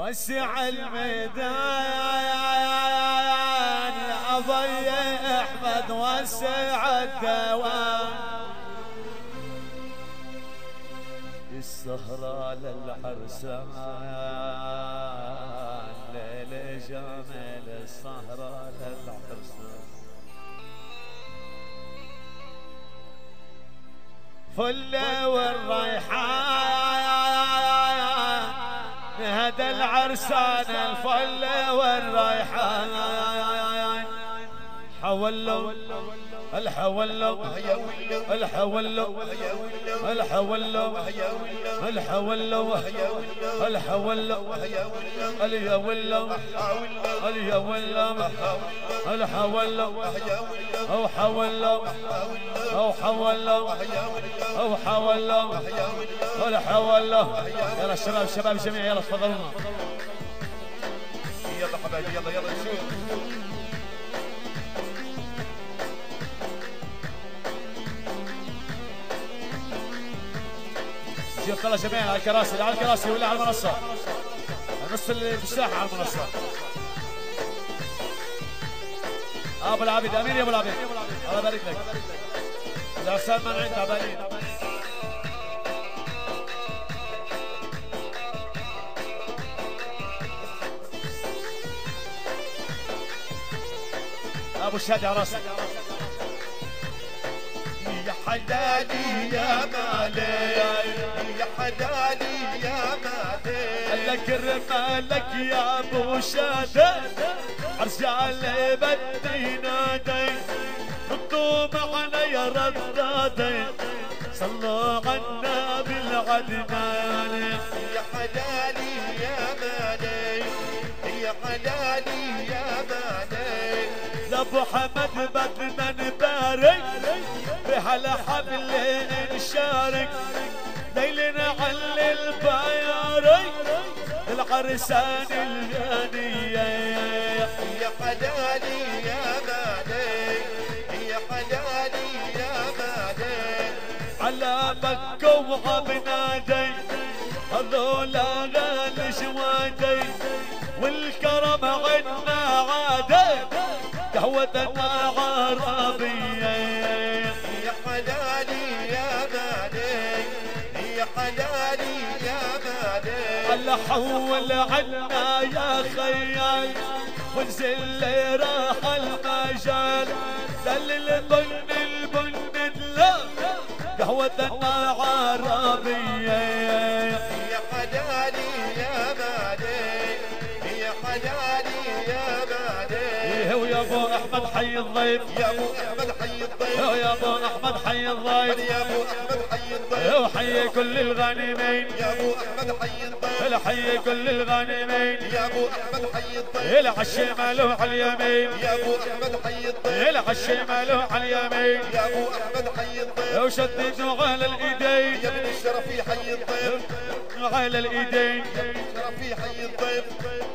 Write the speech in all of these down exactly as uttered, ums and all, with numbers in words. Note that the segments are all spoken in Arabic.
وسع الميدان يا ابي احمد وسع الدوام السهرة للعرسان ليل جميل السهرة للعرسان فل والريحان هذا العرسان الفل والريحان حولوا الحولوا الحولوا الحولوا الحولوا الحولوا اليولوا اليولوا الحولوا او حولوا او حولوا او حولوا الحولوا يلا الشباب الشباب جميع يلا تفضلوا يلا حبايبي يلا يلا نشوف شوف يلا جميع على الكراسي على الكراسي ولا على المنصة النص اللي في الساحة على المنصة ابو العبيد امين يا ابو العبيد الله يبارك لك العرسان منعين تعبانين ابو الشادي على راسك يا حلالي يا مالي يا حلالي يا مالي لك الرمالك يا ابو شادي عرجال بدي نادي ردوا معنا يا ردادي صلوا عنا بالعدنان يا حلالي يا مالي يا حلالي يا مالي لابو حمد بدنا نبارك بهالحفل نشارك ليلنا على البياري العرسان الغنية يا حلالي يا مالي يا حلالي يا مالي على مكة وعبنادي هذولا غالي شوادي والكرم عنا عادي قهوتنا عربية يا حلالي يا مالي يا حلالي يا مالي هلا حول عنا يا خيال وانزل لي راح المجال دل البن البن لا قهوتنا عربية يا حلالي يا مالي يا حلالي يا مالي ويا ابو احمد حي الضيف يا ابو احمد حي الضيف يا ابو احمد حي الضيف يا ابو احمد حي الضيف وحي كل الغانمين يا ابو احمد حي الضيف الحي كل الغانمين يا ابو احمد حي الضيف الع الشمال وعلى اليمين يا ابو احمد حي الضيف الع الشمال وعلى اليمين يا ابو احمد حي الضيف وشددوا على الايدين يا ابن الشرفي حي الضيف على الايدين الشرفي حي الضيف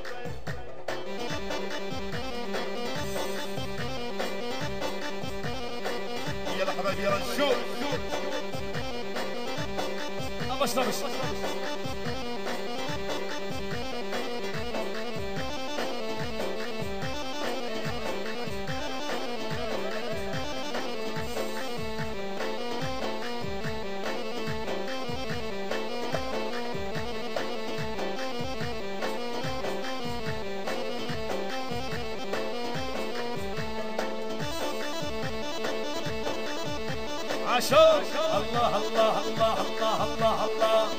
يلا حبايبي يلا نشوف ابش ابش عاشور الله الله الله الله الله الله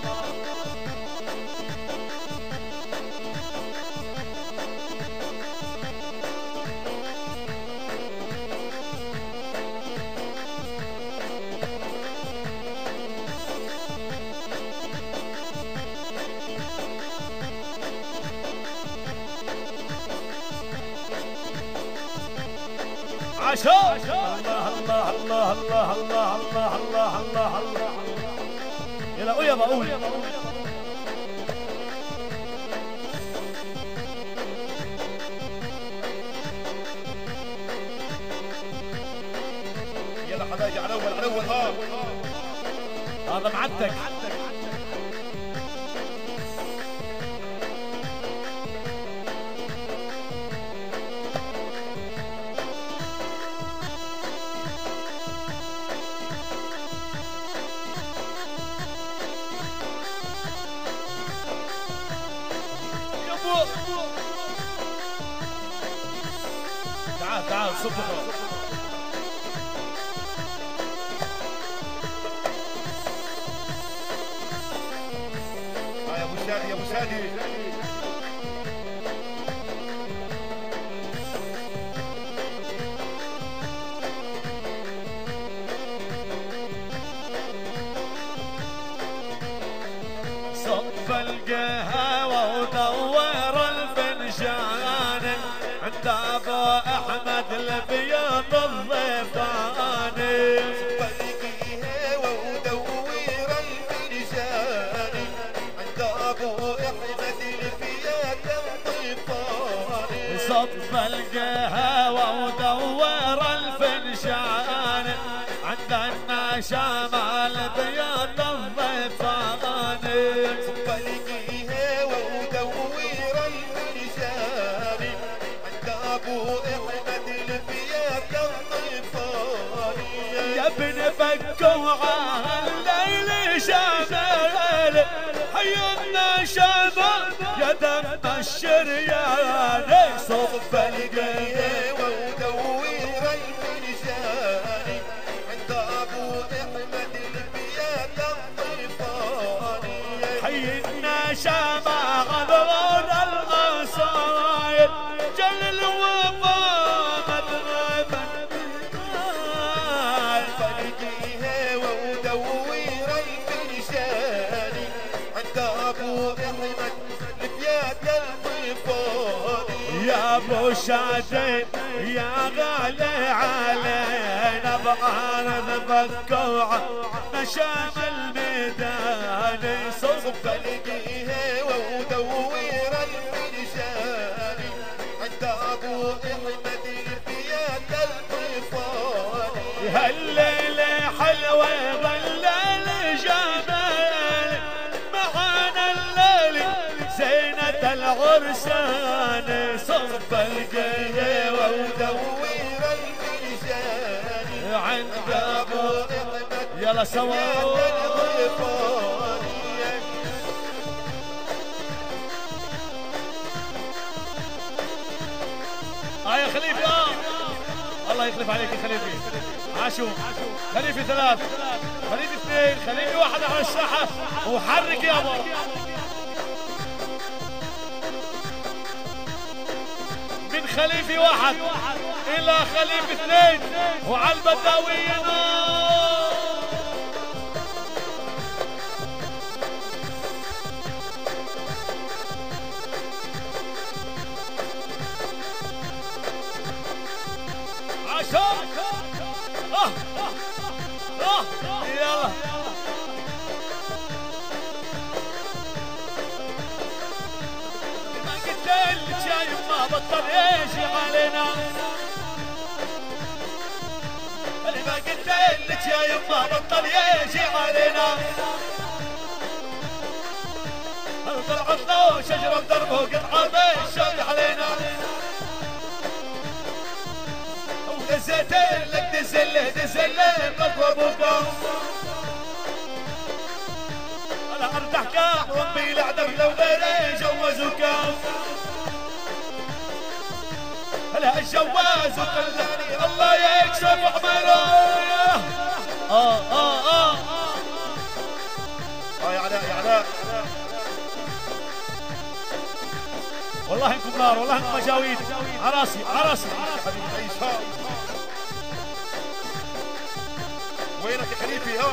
عاشور الله الله الله الله الله الله الله الله الله يلا قول يا بقول يلا حبايبي على اول على اول ها هذا معدك تعال تعال صب يا ابو شادي يا ابو شادي صب القهوة ودور الفنجان عند ابو احمد البيض الضيفاني. صب القهوة ودور الفنجان عند ابو احمد البيض الضيفاني. صب القهوة ودور الفنجان عند النشام البيض الضيفاني. صب القهوة ودور الفنجان عند ابو احمد البيض الضيفاني. يا ابن بكوعة الليل شمال حي النشام يا دم الشريان. صب القهوة ودور الفنجان عند ابو احمد البيض الضيفاني. حي النشام غدور القصايد جل الوفا مذهب القهوة ودور الفنجان عند ابو احمد البيض الضيفاني. يا ابو شادي يا غالي علينا بعرض بكوعة نشام الميدان. صب القهوة ودور الفنجان عند ابو احمد البيض الضيفاني. هالليلة حلوة ظلال جمال معانا الليل زينة العرسان. صب القهوة ودور الفنجان عند ابو ابو احمد يلا سوا الضيفاني. اه يا خليفي اه الله يخلف عليك يا خليفي. عاشو خليفي ثلاث خليفي اثنين خليفي واحد على الساحة وحرك يابا. من خليفي واحد الى خليفي اثنين وعلى البداويين. عاشو اه اه يلا ما قلت لك شايف ما بطل يجي علينا. اللي ما قلت لك شايف ما بطل يجي علينا. طلعت له شجرة بدربه قطعة بالشوق علينا. دزيت لك دزله دزله بقوى بوكم. انا ارتاح كام ربي العدم لو غيري جوزوكم. هلا الجواز وخلاني الله يكشف عمله. اه اه اه اه يا علاء يا علاء والله انكم نار والله انكم مجاويد. عراسي عراسي حبيبي عيشها. وينك يا خليفي ها؟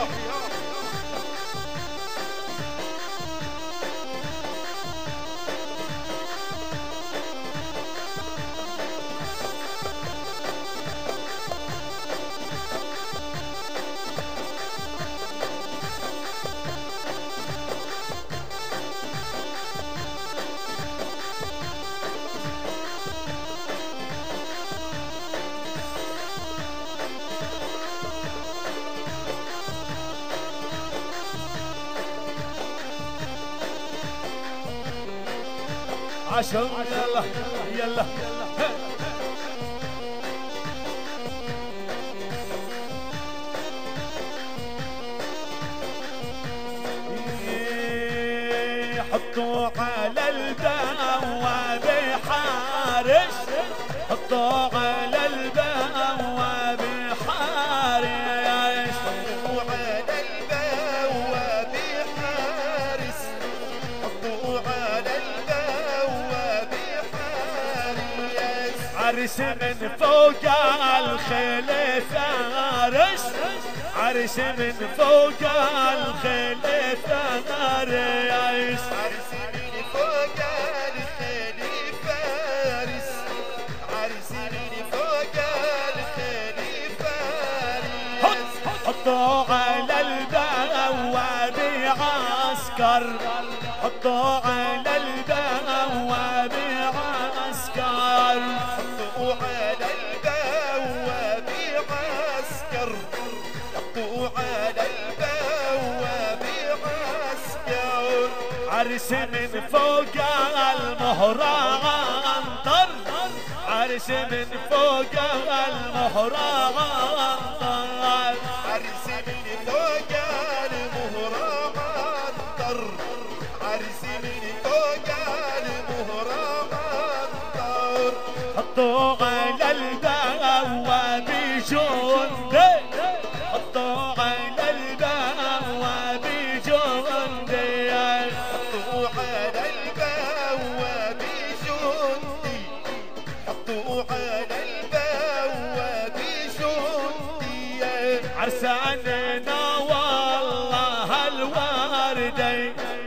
عشر يلا يلا حطوا على الدوام عرس من فوق الخيل فارس، عرس من فوق الخيل فارس، عرس من فوق الخيل فارس، عرس من فوق الخيل فارس. حطوا على البواب عسكر، حطوا على البواب عسكر، حطوا على البواب عسكر، حطوا على البواب عسكر. عرس من فوق المهرة عنطر، عرس من فوق المهرة عنطر، عرس من فوق المهرة عنطر، عرس من فوق المهرة عنطر. حطوا على البواب جندي، حطوا على البواب جندي، حطوا على البواب جندي، حطوا على البواب جندي. عرساننا والله الوردي،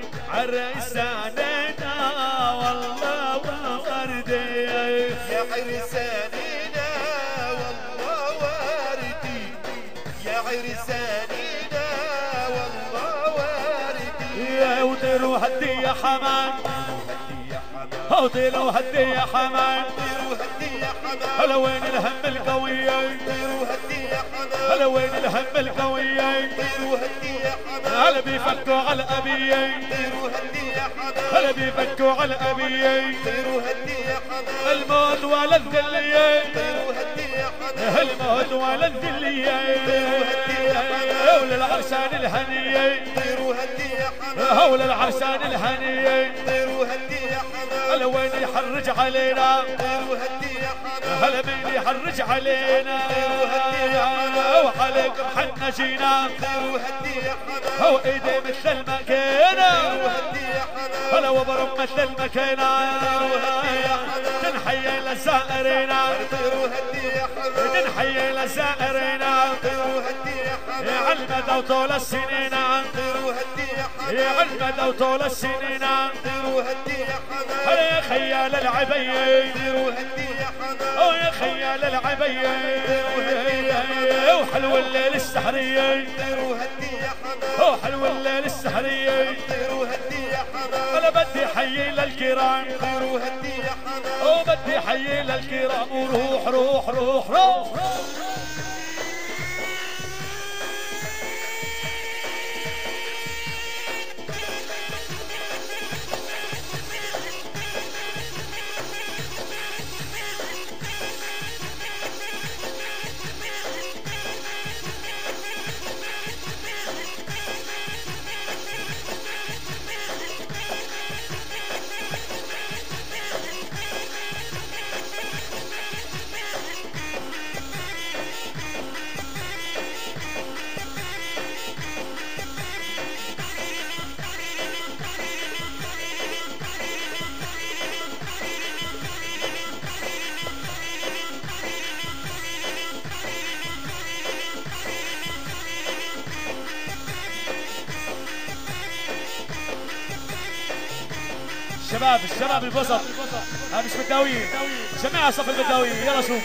عرساننا والله وردي، يا عرساننا والله وردي، يا عرساننا والله وردي. يا وديروا هدي يا حمام، وديروا هدي يا حمام، طيروا هدي يا حمام، هلا وين الهم القوية، طيروا هدي يا حمام، هلا وين الهم القوية، طيروا هدي يا حمام، هلا بيفكوا على الأبية، طيروا هدي يا حمام، هلا بيفكوا على الأبية، طيروا هدي يا حمام، الموت ولا الذلية، طيروا هدي يا حمام، الموت ولا الذلية، وللعرسان الهنية، طيروا هدي يا حمام، هول العرسان الهنية، طيروا هدي يا حمام، هلا وين يحرج علينا، طيروا هدي يا حمام، هلا مين يحرج علينا، وعليكم حنا جينا، طيروا هدي يا حمام، هو ايدي مثل المكينة، طيروا هدي يا حمام، هلا وبرم مثل المكينة، تنحيي للزائرين، طيروا هدي يا حمام، تنحيي للزائرين، طيروا هدي يا حمام، يا المدى وطول السنين، طيروا هدي يا حمام، يا المدى وطول السنين، طيروا هدي يا حمام، هلا يا خيال العبية، طيروا هدي يا حمام، او يا خيال العبية، وحلو الليل السحرية، طيروا هدي يا حمام، او حلو الليل السحرية، طيروا هدي يا حمام، انا بدي حيي للكرام، طيروا هدي يا حمام، او بدي حيي للكرام، وروح روح روح روح. الشباب الشباب البسط، ها مش بداويين، جميع صف البداويين، يلا شوف.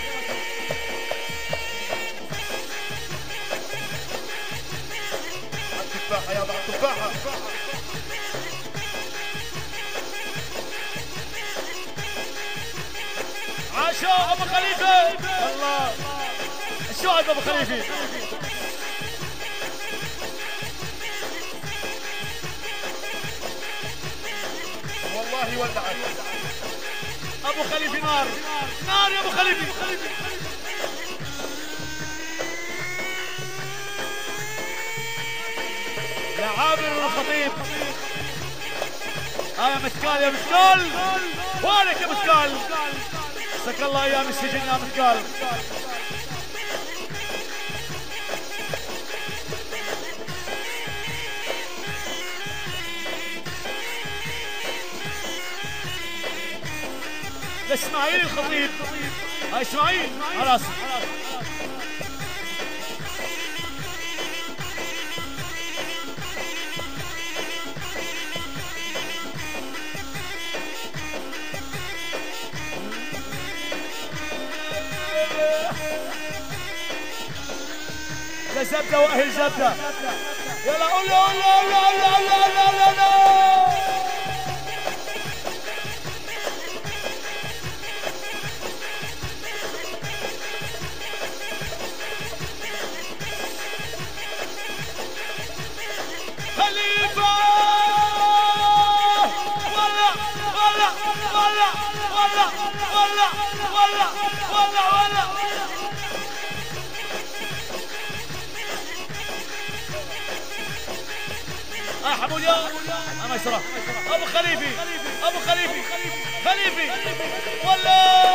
التفاحة يا ضع التفاحة، عاشو ابو خليفه، الله شو هذا ابو خليفه، والله ولعت ابو خليفه نار نار يا ابو خليفه. يا عامر الخطيب، ها يا مسكال يا مسكال، وينك يا مسكال، سك الله ايام السجن يا مسكال. لاسماعيل الخطيب. هاي اسماعيل على راسي. زبدة واهل زبدة. يلا قول له قول له قول له قول له قول له قول له. خليفة ولع ولع ولع ولع ولع ولع ولع ولع. اه حمود يا انا يسرى ابو خليفي ابو خليفي خليفي ولا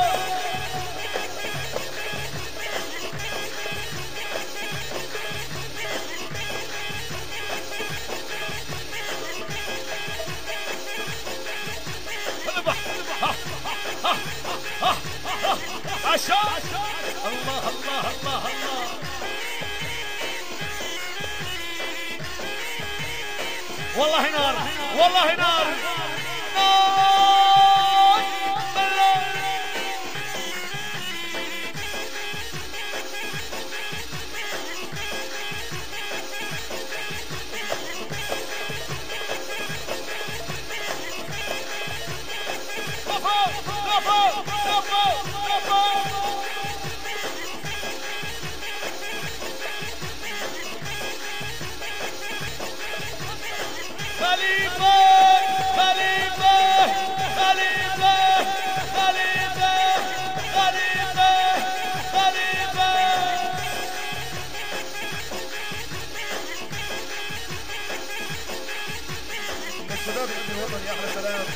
عشاء. الله الله الله الله. والله نار والله نار نار. كفو كفو كفو كفو. خليفة خليفة خليفة خليفة خليفة خليفة. من الشباب ابن الوطن يا احلى سلام.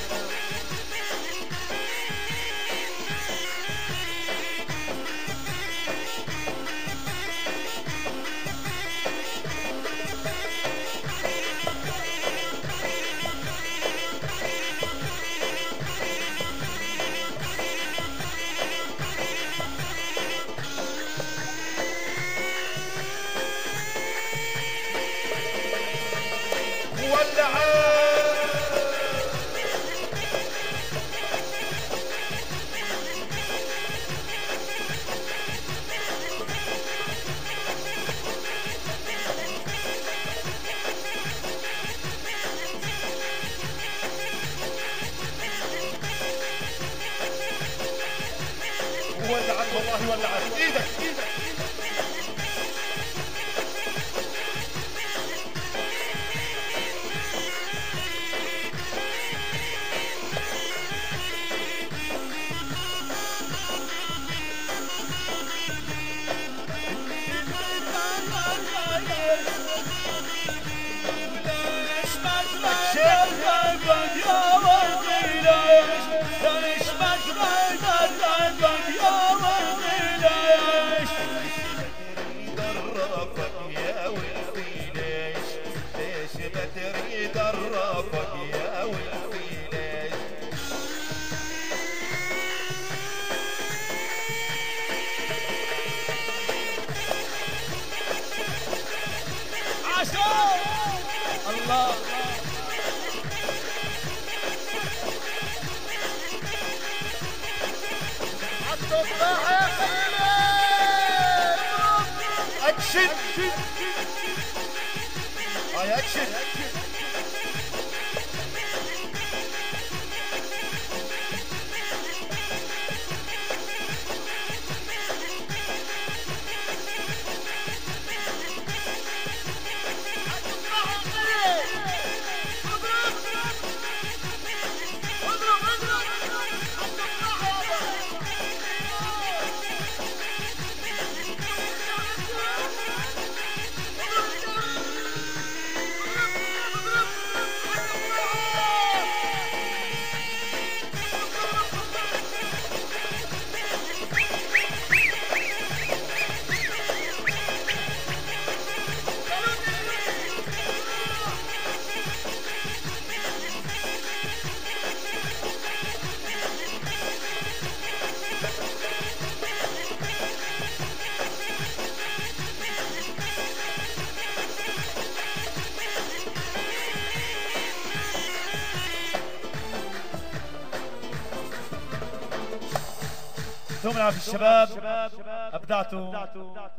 ولعت والله ولعت. ايدك ايدك. الله التفاحة يا خليل. اكشن هاي اكشن. يعطيهم العافيه الشباب، ابدعتوا.